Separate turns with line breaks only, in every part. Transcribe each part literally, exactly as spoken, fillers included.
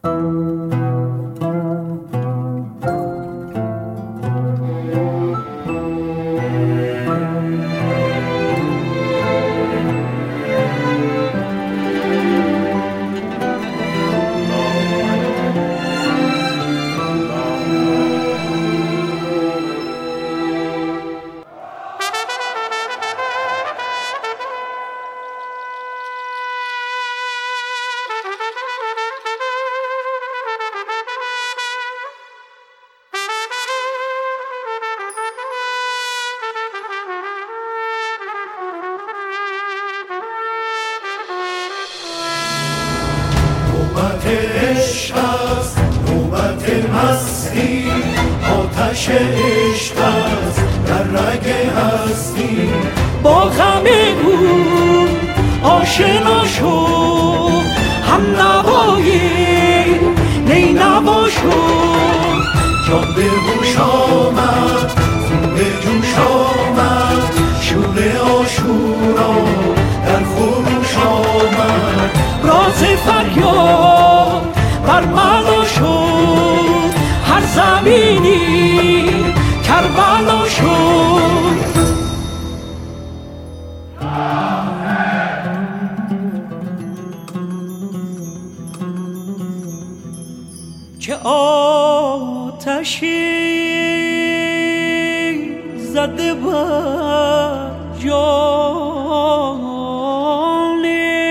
عشق است نوبت مستی، آتش عشق است در رگ هستی. با غم او آشنا شو، هم نوای نی نوا شو. جان به هوش آمد، خون به جوش آمد، شور عاشورا در خروش آمد. راز فریاد برملا شد، هر زمینی کربلا شد. چه آتشی زده بر جان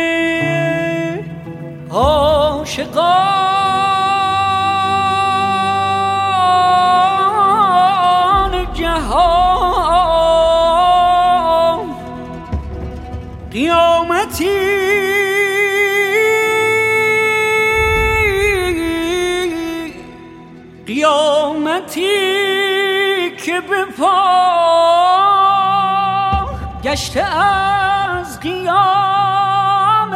عاشقان جهان. قیامتی قیامتی که به پا گشته از قیام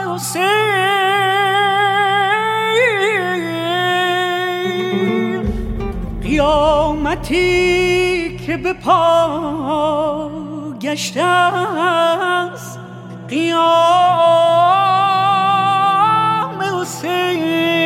حسین. قیامتی که به پا گشته از قیام حسین.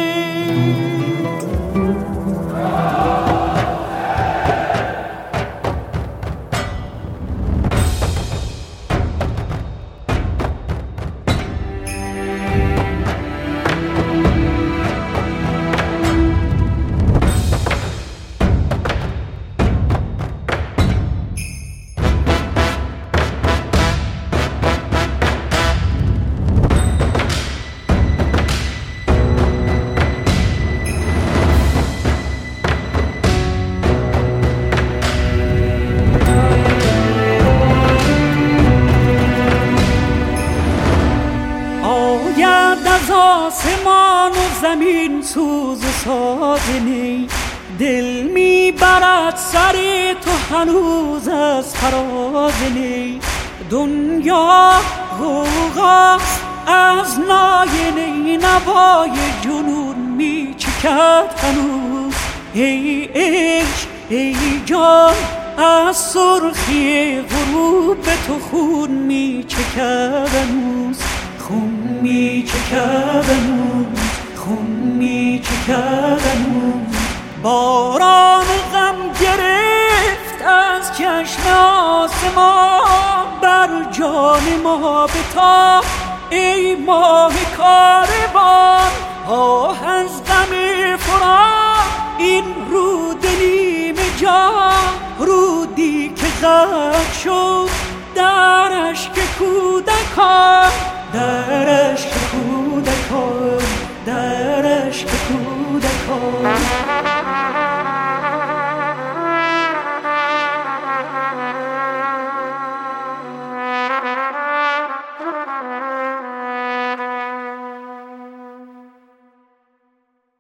از آسمان و زمین سوز و ساز نی، دل میبرد سر تو هنوز از فراز نی. دنیا غوغاست از نای نی، نوای جنون میچکد هنوز. ای عشق ای جان از سرخی غروب تو خون میچکد هنوز. خون میچکد هنوز، خون میچکد هنوز. باران غم گرفت از چشم آسمان، بر جان ما بتاب ای ماه کاروان. آه از غم فراق این رود نیمه جان، رودی که غرق شد در اشک کودکان، در اشک کودکان، در